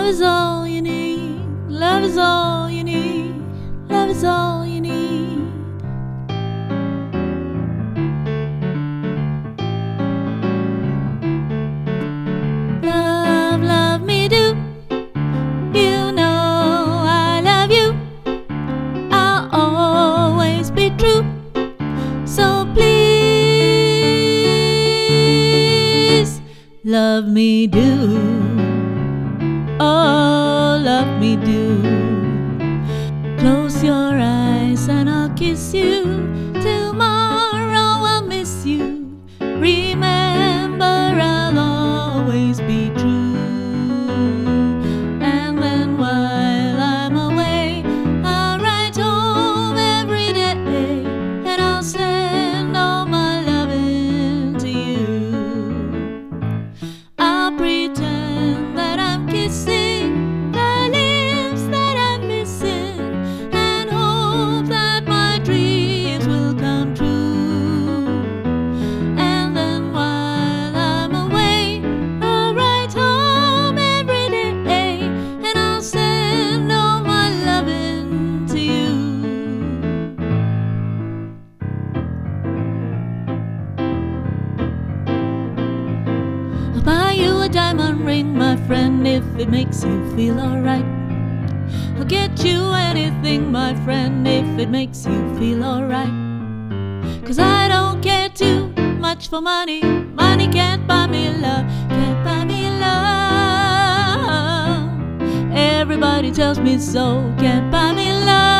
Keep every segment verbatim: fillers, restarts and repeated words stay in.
Love is all you need. Love is all you need. Love is all you need. Love, love me do. You know I love you. I'll always be true. So please love me do. Oh, love me do. Close your eyes and I'll kiss you. Tomorrow I'll miss you. Remember I'll always be true. And then while I'm away, I'll write home every day, and I'll send all my loving to you. I'll pretend that I'm kissing the lips that I'm missing, and hope that my dreams will come true. And then while I'm away, I'll write home every day, and I'll send all my loving to you. I'll buy you a diamond ring, my friend, if it makes you feel alright. I'll get you anything, my friend, if it makes you feel alright. Cause I don't care too much for money. Money can't buy me love, can't buy me love. Everybody tells me so, can't buy me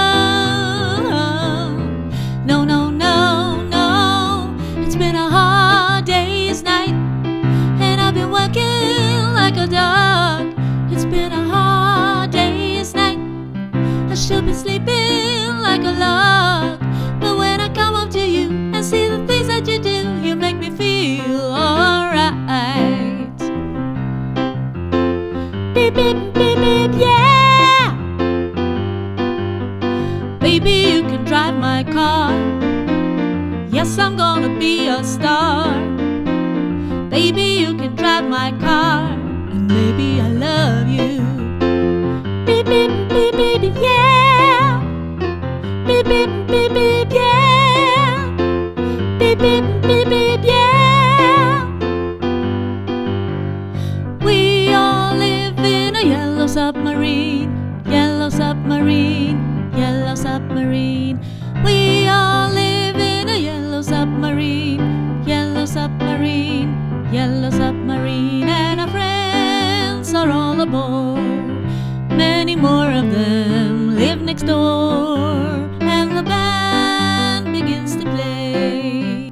love. No, no, no, no. It's been a hard day's night, and I've been working like a dog. It's been a hard day's night. I should be sleeping like a log. But when I come up to you and see the things that you do, you make me feel alright. Beep, beep, beep, beep, yeah. Baby, you can drive my car. Yes, I'm gonna be a star. Baby, you can drive my car, and maybe I love you. Beep, beep, beep, beep, yeah. Beep, beep, beep, beep, yeah. Beep, beep, beep, beep, yeah. We all live in a yellow submarine, yellow submarine, yellow submarine. We all live in a yellow submarine, yellow submarine, yellow submarine, and our friends are all aboard. Many more of them live next door, and the band begins to play.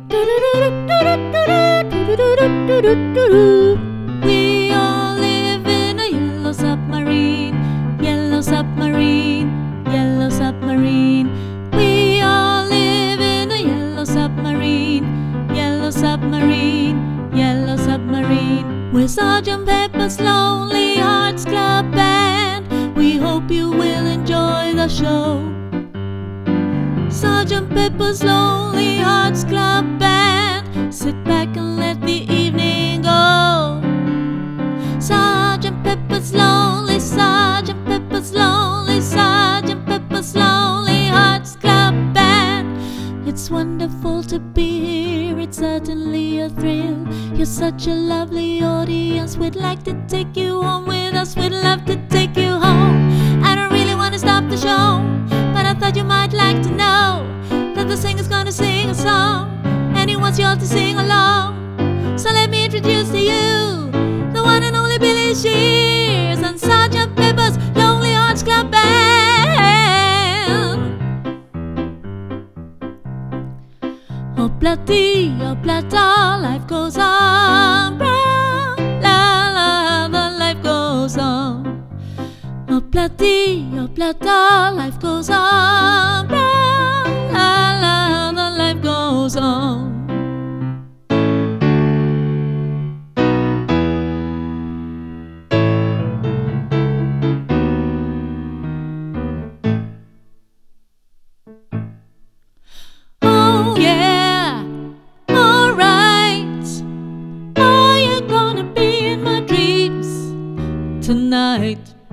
We all live in a yellow submarine, yellow submarine, yellow submarine. We all live in a yellow submarine, yellow submarine, yellow submarine. We're Sergeant Pepper's Lonely Hearts Club Band. We hope you will enjoy the show. Sergeant Pepper's Lonely Hearts Club Band. Sit back and let the evening go. Sergeant Pepper's Lonely, Sergeant Pepper's Lonely, Sergeant Pepper's Lonely Hearts Club Band. It's wonderful to be here, it's certainly a thrill. You're such a lovely audience, we'd like to take you home with us. We'd love to take you home. I don't really want to stop the show, but I thought you might like to know that the singer's gonna sing a song, and he wants you all to sing along. So let me introduce to you the one and only Billy Shears and Sergeant Pepper's Lonely Hearts Club Band. Oblati, oblata, life goes on. Bra, la la, the life goes on. Oblati, oblata, life goes on. Bra, la la, the life goes on. Oh yeah, alright. Are you gonna be in my dreams tonight?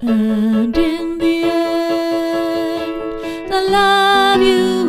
And in the end, I love you.